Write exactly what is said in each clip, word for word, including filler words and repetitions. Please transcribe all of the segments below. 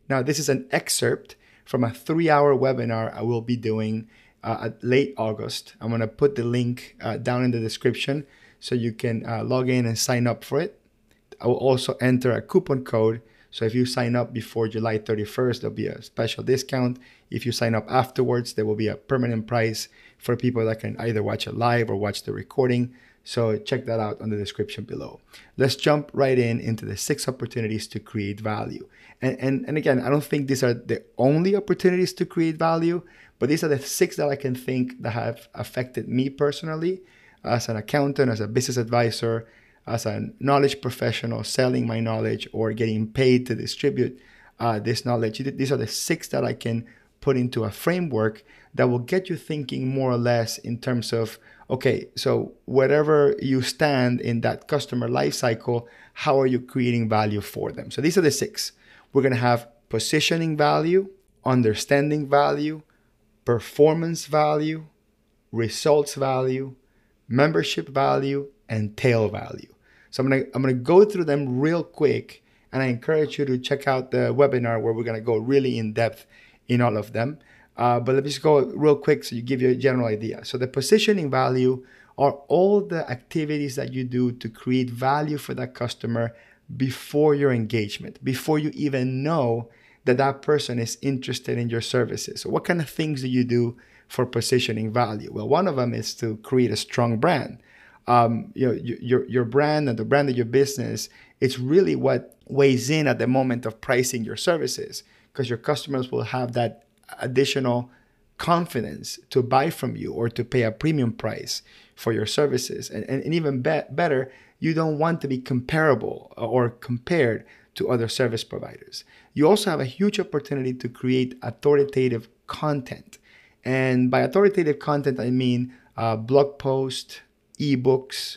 Now, this is an excerpt from a three-hour webinar I will be doing uh, at late August. I'm going to put the link uh, down in the description so you can uh, log in and sign up for it. I will also enter a coupon code. So if you sign up before July thirty-first, there'll be a special discount. If you sign up afterwards, there will be a permanent price for people that can either watch it live or watch the recording. So check that out on the description below. Let's jump right in into the six opportunities to create value. And, and, and again, I don't think these are the only opportunities to create value, but these are the six that I can think that have affected me personally as an accountant, as a business advisor, as a knowledge professional, selling my knowledge or getting paid to distribute uh, this knowledge. These are the six that I can put into a framework that will get you thinking more or less in terms of, okay, so wherever you stand in that customer life cycle, how are you creating value for them? So these are the six. We're going to have positioning value, understanding value, performance value, results value, membership value, and tail value. So I'm going to I'm going to go through them real quick, and I encourage you to check out the webinar where we're going to go really in depth in all of them. Uh, but let me just go real quick so you give you a general idea. So the positioning value are all the activities that you do to create value for that customer before your engagement, before you even know that that person is interested in your services. So what kind of things do you do for positioning value? Well, one of them is to create a strong brand. Um, you know, your, your brand and the brand of your business, it's really what weighs in at the moment of pricing your services, because your customers will have that additional confidence to buy from you or to pay a premium price for your services. And, and, and even be- better, you don't want to be comparable or compared to other service providers. You also have a huge opportunity to create authoritative content. And by authoritative content, I mean uh, blog posts, ebooks,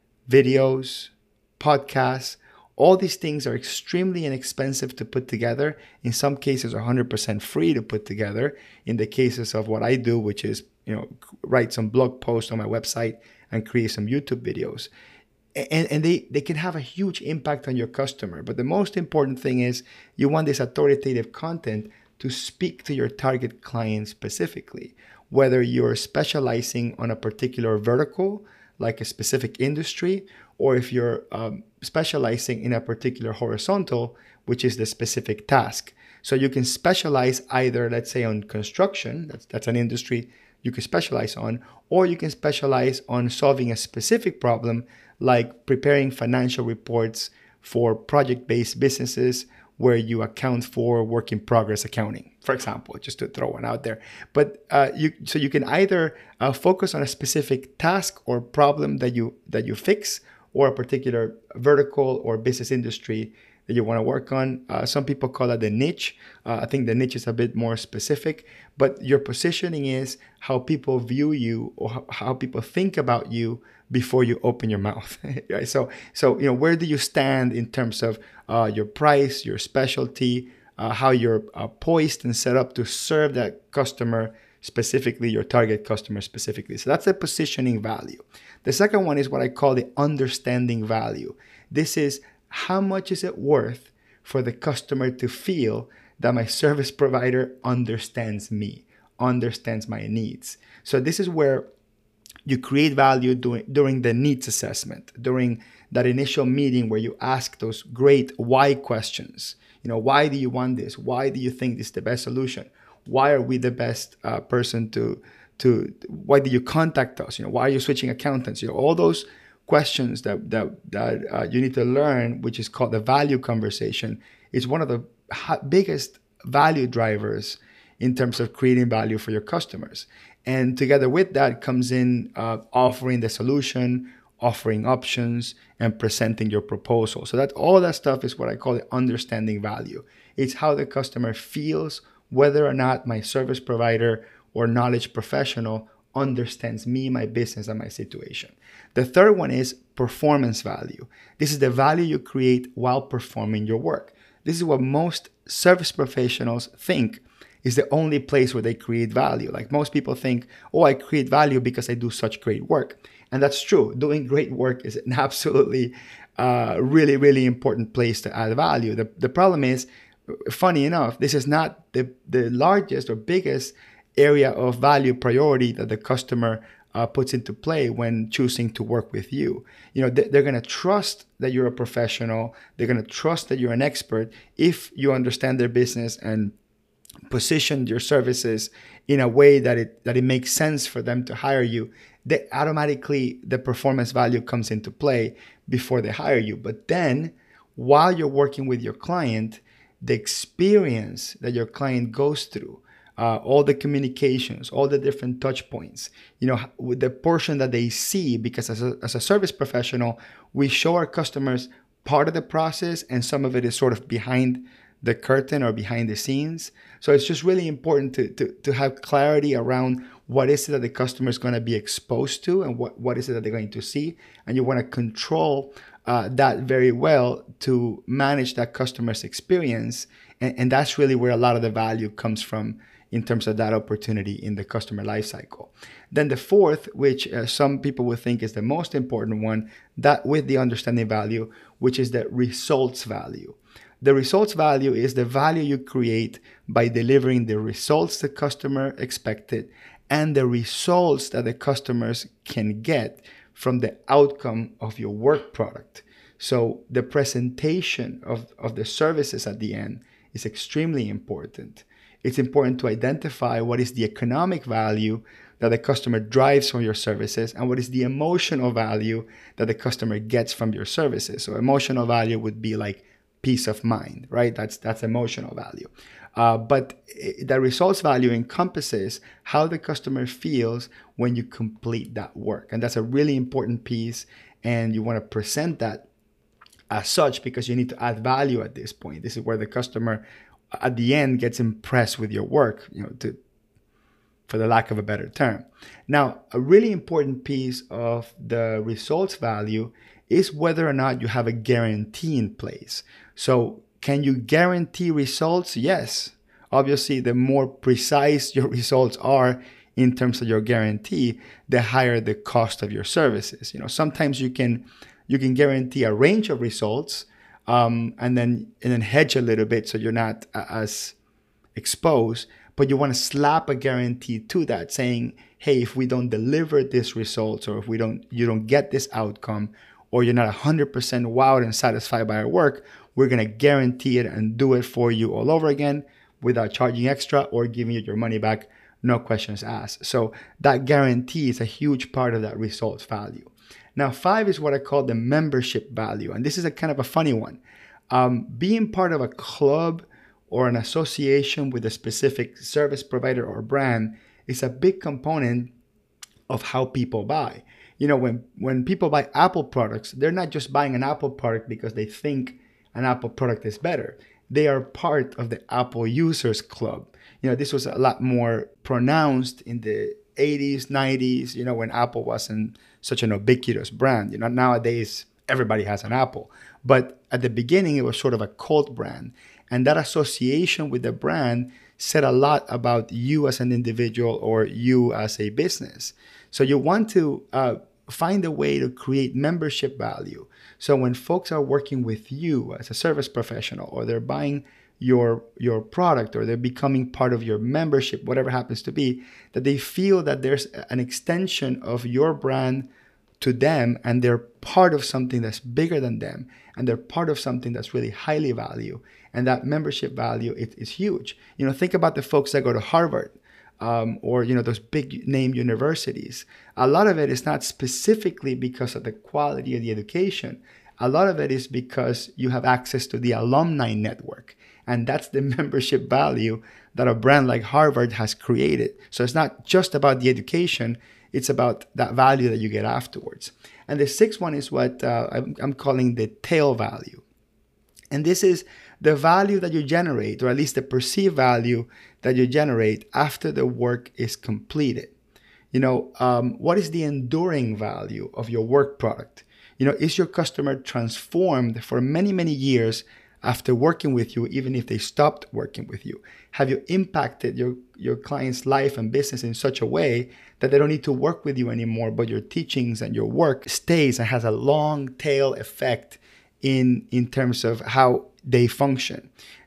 videos, podcasts. All these things are extremely inexpensive to put together. In some cases, are one hundred percent free to put together. In the cases of what I do, which is, you know, write some blog posts on my website and create some YouTube videos. And, and they, they can have a huge impact on your customer. But the most important thing is you want this authoritative content to speak to your target client specifically. Whether you're specializing on a particular vertical, like a specific industry, or if you're um, specializing in a particular horizontal, which is the specific task. So you can specialize either, let's say, on construction, that's, that's an industry you can specialize on, or you can specialize on solving a specific problem, like preparing financial reports for project-based businesses where you account for work in progress accounting, for example, just to throw one out there. But uh, you, so you can either uh, focus on a specific task or problem that you that you fix, or a particular vertical or business industry that you want to work on. Uh, some people call it the niche. Uh, I think the niche is a bit more specific, but your positioning is how people view you or how, how people think about you before you open your mouth. Right? So, so you know, where do you stand in terms of uh, your price, your specialty, uh, how you're uh, poised and set up to serve that customer specifically, your target customer specifically. So that's the positioning value. The second one is what I call the understanding value. This is how much is it worth for the customer to feel that my service provider understands me, understands my needs. So this is where you create value during, during the needs assessment, during that initial meeting where you ask those great why questions. You know, why do you want this? Why do you think this is the best solution? Why are we the best uh, person to, to, why do you contact us? You know, why are you switching accountants? You know, all those questions that, that, that uh, you need to learn, which is called the value conversation, is one of the biggest value drivers in terms of creating value for your customers. And together with that comes in uh, offering the solution, offering options, and presenting your proposal. So that all that stuff is what I call the understanding value. It's how the customer feels whether or not my service provider or knowledge professional understands me, my business, and my situation. The third one is performance value. This is the value you create while performing your work. This is what most service professionals think is the only place where they create value. Like most people think, oh, I create value because I do such great work. And that's true. Doing great work is an absolutely uh, really, really important place to add value. The, the problem is funny enough, this is not the, the largest or biggest area of value priority that the customer uh, puts into play when choosing to work with you. You know, they, they're going to trust that you're a professional. They're going to trust that you're an expert if you understand their business and position your services in a way that it that it makes sense for them to hire you. They automatically, the performance value comes into play before they hire you. But then while you're working with your client, the experience that your client goes through, uh, all the communications, all the different touch points, you know, with the portion that they see, because as a, as a service professional, we show our customers part of the process and some of it is sort of behind the curtain or behind the scenes. So it's just really important to, to, to have clarity around what is it that the customer is going to be exposed to and what, what is it that they're going to see. And you want to control uh, that very well to manage that customer's experience. And, and that's really where a lot of the value comes from in terms of that opportunity in the customer lifecycle. Then the fourth, which uh, some people would think is the most important one, that with the understanding value, which is the results value. The results value is the value you create by delivering the results the customer expected and the results that the customers can get from the outcome of your work product. So the presentation of, of the services at the end is extremely important. It's important to identify what is the economic value that the customer drives from your services and what is the emotional value that the customer gets from your services. So emotional value would be like peace of mind, right? That's that's emotional value. Uh, but it, the results value encompasses how the customer feels when you complete that work. And that's a really important piece. And you want to present that as such because you need to add value at this point. This is where the customer at the end gets impressed with your work, you know, to for the lack of a better term. Now, a really important piece of the results value is whether or not you have a guarantee in place. So can you guarantee results? Yes. Obviously, the more precise your results are in terms of your guarantee, the higher the cost of your services. You know, sometimes you can you can guarantee a range of results um, and then and then hedge a little bit so you're not uh, as exposed. But you want to slap a guarantee to that, saying, "Hey, if we don't deliver this results, or if we don't you don't get this outcome, or you're not one hundred percent wowed and satisfied by our work, we're going to guarantee it and do it for you all over again without charging extra or giving you your money back, no questions asked." So that guarantee is a huge part of that results value. Now, five is what I call the membership value. And this is a kind of a funny one. Um, being part of a club or an association with a specific service provider or brand is a big component of how people buy. You know, when, when people buy Apple products, they're not just buying an Apple product because they think an Apple product is better. They are part of the Apple users club. You know, this was a lot more pronounced in the eighties, nineties, you know, when Apple wasn't such an ubiquitous brand. You know, nowadays, everybody has an Apple. But at the beginning, it was sort of a cult brand. And that association with the brand said a lot about you as an individual or you as a business. So you want to uh, find a way to create membership value. So when folks are working with you as a service professional, or they're buying your your product, or they're becoming part of your membership, whatever happens to be, that they feel that there's an extension of your brand to them, and they're part of something that's bigger than them, and they're part of something that's really highly valued. And that membership value is, is huge. You know, think about the folks that go to Harvard. Um, or, you know, those big name universities. A lot of it is not specifically because of the quality of the education. A lot of it is because you have access to the alumni network. And that's the membership value that a brand like Harvard has created. So it's not just about the education. It's about that value that you get afterwards. And the sixth one is what uh, I'm, I'm calling the tail value. And this is the value that you generate, or at least the perceived value that you generate after the work is completed. You know, um, what is the enduring value of your work product? You know, is your customer transformed for many, many years after working with you, even if they stopped working with you? Have you impacted your, your client's life and business in such a way that they don't need to work with you anymore, but your teachings and your work stays and has a long tail effect in, in terms of how they function?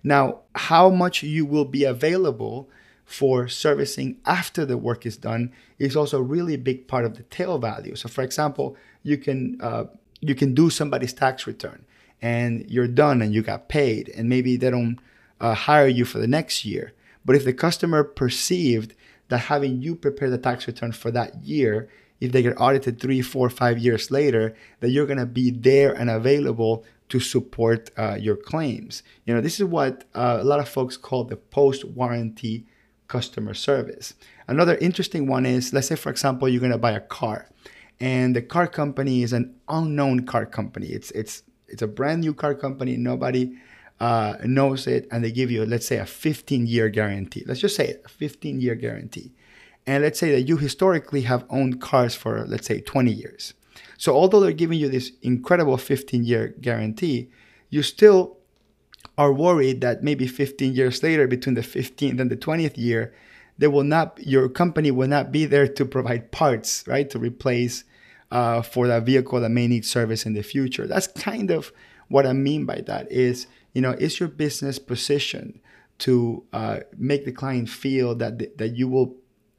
Now, how much you will be available for servicing after the work is done is also a really big part of the tail value. So for example, you can uh, you can do somebody's tax return and you're done and you got paid, and maybe they don't uh, hire you for the next year. But if the customer perceived that having you prepare the tax return for that year, if they get audited three, four, five years later, that you're going to be there and available to support uh, your claims. You know, this is what uh, a lot of folks call the post-warranty customer service. Another interesting one is, let's say, for example, you're going to buy a car, and the car company is an unknown car company. It's it's it's a brand new car company. Nobody uh, knows it, and they give you, let's say, a fifteen-year guarantee. Let's just say it, a fifteen-year guarantee. And let's say that you historically have owned cars for, let's say, twenty years. So although they're giving you this incredible fifteen-year guarantee, you still are worried that maybe fifteen years later, between the fifteenth and the twentieth year, they will not, your company will not be there to provide parts, right, to replace uh, for that vehicle that may need service in the future. That's kind of what I mean by that is, you know, is your business positioned to uh, make the client feel that th- that you will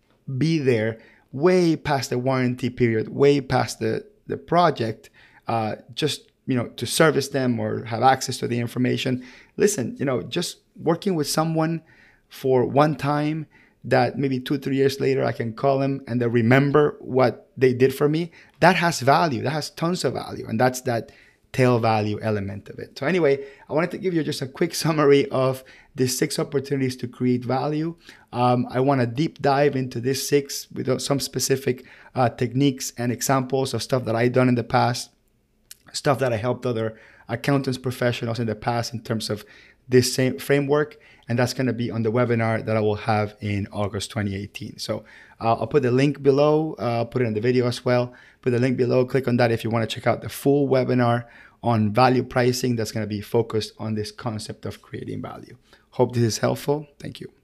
be there way past the warranty period, way past the, the project, uh, just, you know, to service them or have access to the information. Listen, you know, just working with someone for one time that maybe two, three years later I can call them and they remember what they did for me, that has value. That has tons of value. And that's that tail value element of it. So anyway, I wanted to give you just a quick summary of the six opportunities to create value. Um, I want to deep dive into this six with some specific uh, techniques and examples of stuff that I've done in the past, stuff that I helped other accountants, professionals in the past in terms of this same framework. And that's going to be on the webinar that I will have in August twenty eighteen. So uh, I'll put the link below. Uh, I'll put it in the video as well. Put the link below. Click on that if you want to check out the full webinar on value pricing that's going to be focused on this concept of creating value. Hope this is helpful. Thank you.